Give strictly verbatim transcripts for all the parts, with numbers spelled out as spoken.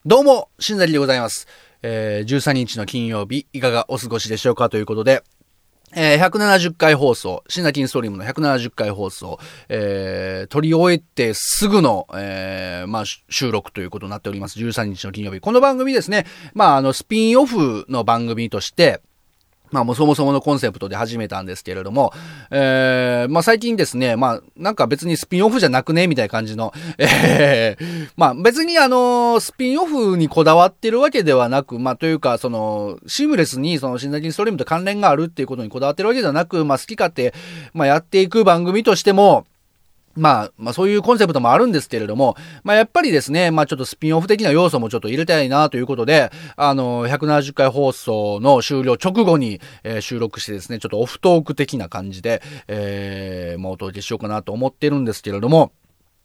どうも、新崎でございます。えー、じゅうさんにちの金曜日、いかがお過ごしでしょうかということで、えー、ひゃくななじゅっかい放送、新崎インストリームのひゃくななじゅっかい放送、えー、撮り終えてすぐの、えー、まあ、収録ということになっております。じゅうさんにちの金曜日。この番組ですね、まあ、あの、スピンオフの番組として、まあもうそもそものコンセプトで始めたんですけれども、えー、まあ最近ですね、まあなんか別にスピンオフじゃなくねみたいな感じの、えー、まあ別にあの、スピンオフにこだわってるわけではなく、まあというかその、シームレスにその新崎ストリームと関連があるっていうことにこだわってるわけではなく、まあ好き勝手、まあやっていく番組としても、まあ、まあそういうコンセプトもあるんですけれども、まあやっぱりですね、まあちょっとスピンオフ的な要素もちょっと入れたいなということで、あの、ひゃくななじゅっかい放送の終了直後に、えー、収録してですね、ちょっとオフトーク的な感じで、えー、まあお届けしようかなと思ってるんですけれども、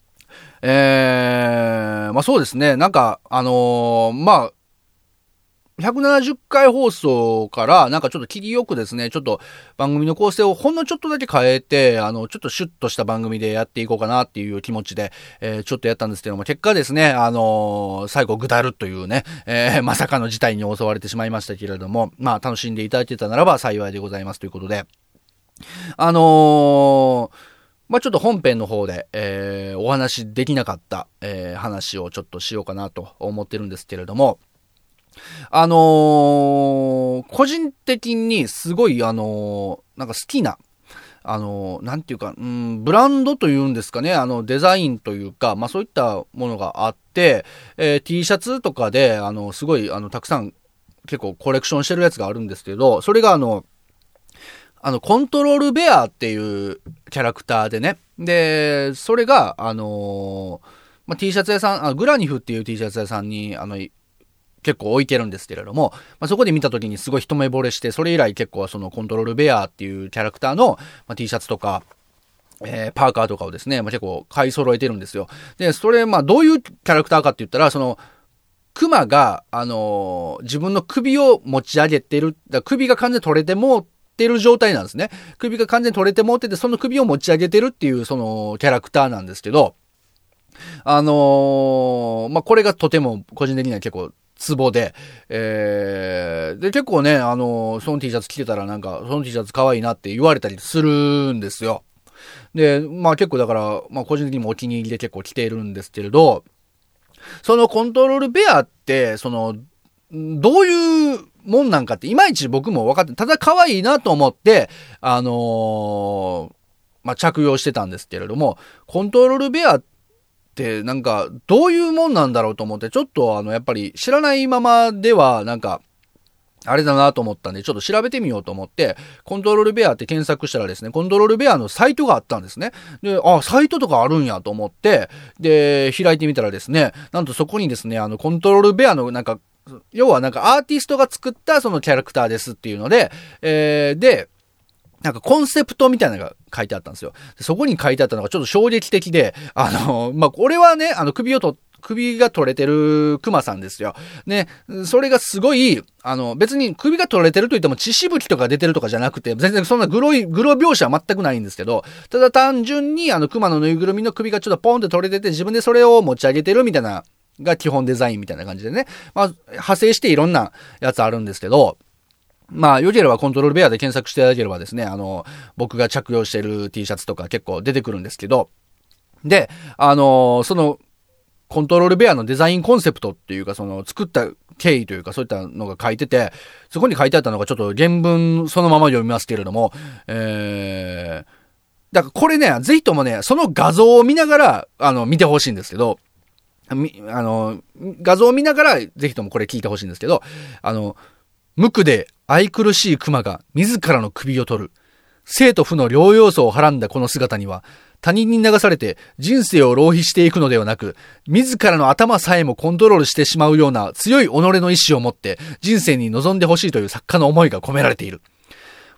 えー、まあそうですね、なんか、あのー、まあ、ひゃくななじゅっかい放送からなんかちょっと切りよくですね、ちょっと番組の構成をほんのちょっとだけ変えて、あの、ちょっとシュッとした番組でやっていこうかなっていう気持ちで、えー、ちょっとやったんですけども、結果ですね、あのー、最後ぐだるというね、えー、まさかの事態に襲われてしまいましたけれども、まあ楽しんでいただけたならば幸いでございますということで、あのー、まあちょっと本編の方で、えー、お話できなかった、えー、話をちょっとしようかなと思ってるんですけれども、あのー、個人的にすごいあのー、なんか好きな、あのー、なんていうか、うん、ブランドというんですかね、あの、デザインというか、まあそういったものがあって、えー、T シャツとかで、あの、すごい、あの、たくさん結構コレクションしてるやつがあるんですけど、それがあの、あの、コントロールベアっていうキャラクターでね、で、それが、あのー、まあ、T シャツ屋さん、あグラニフっていう T シャツ屋さんに、あの、結構置いてるんですけれども、まあ、そこで見た時にすごい一目惚れして、それ以来結構そのコントロールベアっていうキャラクターの、まあ、T シャツとか、えー、パーカーとかをですね、まあ、結構買い揃えてるんですよ。で、それ、まあどういうキャラクターかって言ったら、その、クマが、あのー、自分の首を持ち上げてる、だ首が完全に取れてもうてる状態なんですね。首が完全に取れてもうてて、その首を持ち上げてるっていう、その、キャラクターなんですけど、あのー、まあこれがとても個人的には結構、ツボで、えー、で、結構ね、あの、その T シャツ着てたらなんか、その T シャツ可愛いなって言われたりするんですよ。で、まあ結構だから、まあ個人的にもお気に入りで結構着ているんですけれど、そのコントロールベアって、その、どういうもんなんかって、いまいち僕も分かって、ただ可愛いなと思って、あのー、まあ着用してたんですけれども、コントロールベアって、ってなんかどういうもんなんだろうと思ってちょっとあのやっぱり知らないままではなんかあれだなと思ったんでちょっと調べてみようと思ってコントロールベアって検索したらですねコントロールベアのサイトがあったんですね。で、あ、サイトとかあるんやと思ってで開いてみたらですねなんとそこにですねあのコントロールベアのなんか要はなんかアーティストが作ったそのキャラクターですっていうので、えー、でなんかコンセプトみたいなのが書いてあったんですよ。そこに書いてあったのがちょっと衝撃的で、あの、まあ、これはね、あの、首をと、首が取れてるクマさんですよ。ね、それがすごい、あの、別に首が取れてると言っても血しぶきとか出てるとかじゃなくて、全然そんなグロい、グロ描写は全くないんですけど、ただ単純にあの、クマのぬいぐるみの首がちょっとポンって取れてて、自分でそれを持ち上げてるみたいな、が基本デザインみたいな感じでね。まあ、派生していろんなやつあるんですけど、まあ、良ければコントロールベアで検索していただければですね、あの、僕が着用している T シャツとか結構出てくるんですけど、で、あの、その、コントロールベアのデザインコンセプトっていうか、その、作った経緯というか、そういったのが書いてて、そこに書いてあったのがちょっと原文そのまま読みますけれども、えー、だからこれね、ぜひともね、その画像を見ながら、あの、見てほしいんですけど、み、あの、画像を見ながら、ぜひともこれ聞いてほしいんですけど、あの、無垢で愛くるしい熊が自らの首を取る。生と負の両要素をはらんだこの姿には、他人に流されて人生を浪費していくのではなく、自らの頭さえもコントロールしてしまうような強い己の意志を持って人生に臨んでほしいという作家の思いが込められている。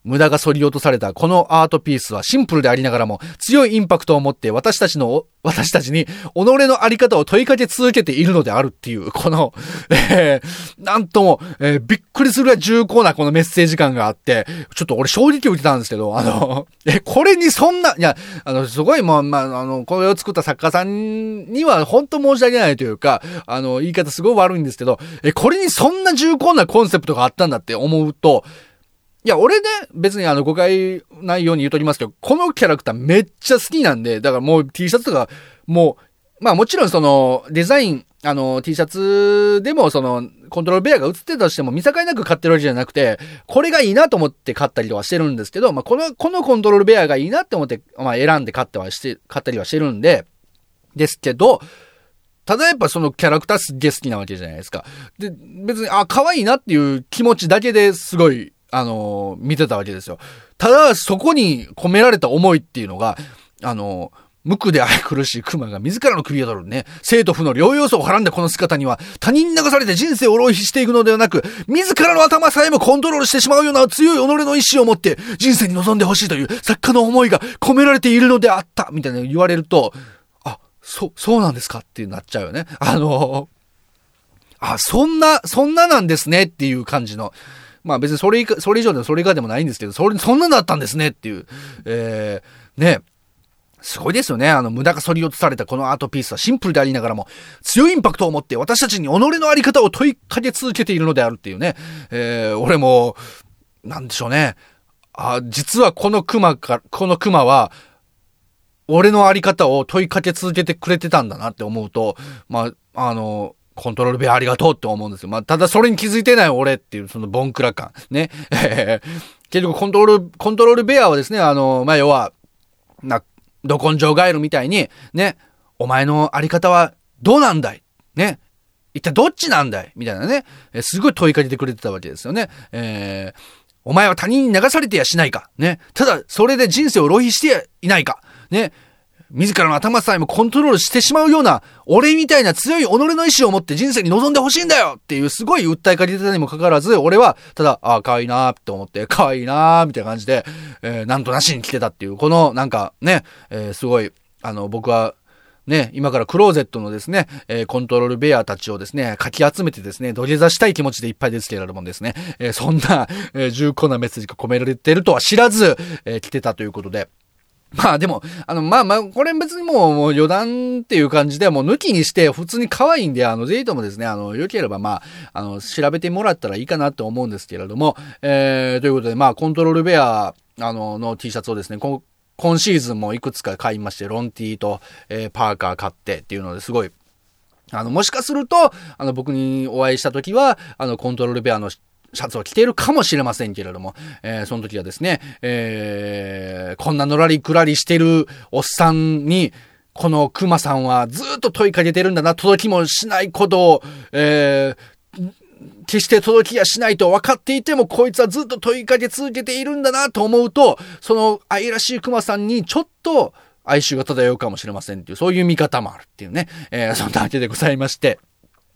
無駄が削り落とされたこのアートピースはシンプルでありながらも強いインパクトを持って私たちの、私たちに己のあり方を問いかけ続けているのであるっていう、この、えー、なんとも、えー、びっくりするぐらい重厚なこのメッセージ感があって、ちょっと俺衝撃を受けたんですけど、あの、え、これにそんな、いや、あの、すごいもう、まあ、あの、これを作った作家さんには本当申し訳ないというか、あの、言い方すごい悪いんですけど、え、これにそんな重厚なコンセプトがあったんだって思うと、いや、俺ね、別にあの、誤解ないように言うとりますけど、このキャラクターめっちゃ好きなんで、だからもう T シャツとか、もう、まあもちろんその、デザイン、あの、T シャツでもその、コントロールベアが映ってたとしても見境なく買ってるわけじゃなくて、これがいいなと思って買ったりとかしてるんですけど、まあこの、このコントロールベアがいいなって思って、まあ選んで買ってはして、買ったりはしてるんで、ですけど、ただやっぱそのキャラクターすっげえ好きなわけじゃないですか。で、別に、あ、可愛いなっていう気持ちだけですごい、あのー、見てたわけですよ。ただ、そこに込められた思いっていうのが、あのー、無垢で愛くるしい熊が自らの首を取るね。生と負の両要素をはらんだこの姿には、他人に流されて人生を浪費していくのではなく、自らの頭さえもコントロールしてしまうような強い己の意志を持って、人生に臨んでほしいという作家の思いが込められているのであった、みたいな言われると、あ、そ、そうなんですかってなっちゃうよね。あのー、あ、そんな、そんななんですねっていう感じの。まあ別にそれ以下、それ以上でもそれ以下でもないんですけど、それ、そんなだったんですねっていう。えー、ね。すごいですよね。あの、無駄が削り落とされたこのアートピースはシンプルでありながらも、強いインパクトを持って私たちに己のあり方を問いかけ続けているのであるっていうね。えー、俺も、なんでしょうね。あ、実はこの熊か、この熊は、俺のあり方を問いかけ続けてくれてたんだなって思うと、まあ、あの、コントロールベアありがとうって思うんですよ。まあ、ただそれに気づいてない俺っていう、そのボンクラ感。ね。結局コントロール、コントロールベアはですね、あの、まあ、要は、な、ど根性ガエルみたいに、ね、お前のあり方はどうなんだいね。一体どっちなんだいみたいなね、えー、すごい問いかけてくれてたわけですよね。えー、お前は他人に流されてやしないかね。ただ、それで人生を浪費していないかね。自らの頭さえもコントロールしてしまうような、俺みたいな強い己の意志を持って人生に臨んでほしいんだよっていうすごい訴えかけてたにもかかわらず、俺は、ただ、ああ、可愛いなーって思って、可愛いなーみたいな感じで、えー、なんとなしに来てたっていう、この、なんかね、えー、すごい、あの、僕は、ね、今からクローゼットのですね、えー、コントロールベアたちをですね、かき集めてですね、土下座したい気持ちでいっぱいですけれどもですね、えー、そんな、えー、重厚なメッセージが込められているとは知らず、えー、来てたということで、まあでも、あの、まあまあ、これ別にもう、もう余談っていう感じで、もう抜きにして普通に可愛いんで、あの、ぜひともですね、あの、良ければまあ、あの、調べてもらったらいいかなと思うんですけれども、えー、ということで、まあ、コントロールベア、あの、の T シャツをですね、今今シーズンもいくつか買いまして、ロン T と、えー、パーカー買ってっていうのですごい、あの、もしかすると、あの、僕にお会いした時は、あの、コントロールベアのシャツを着ているかもしれませんけれども、えー、その時はですね、えー、こんなのらりくらりしてるおっさんに、このクマさんはずっと問いかけてるんだな、届きもしないことを、えー、決して届きやしないと分かっていても、こいつはずっと問いかけ続けているんだなと思うと、その愛らしいクマさんにちょっと哀愁が漂うかもしれませんっていう、そういう見方もあるっていうね、えー、そんなわけでございまして、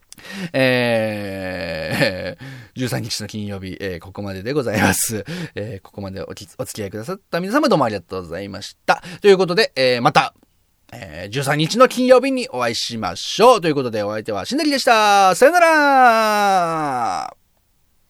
えー、じゅうさんにちの金曜日、えー、ここまででございます。えー、ここまで お, お付き合いくださった皆様どうもありがとうございました。ということで、えー、また、えー、じゅうさんにちの金曜日にお会いしましょう。ということでお相手はしんなりでした。さよなら。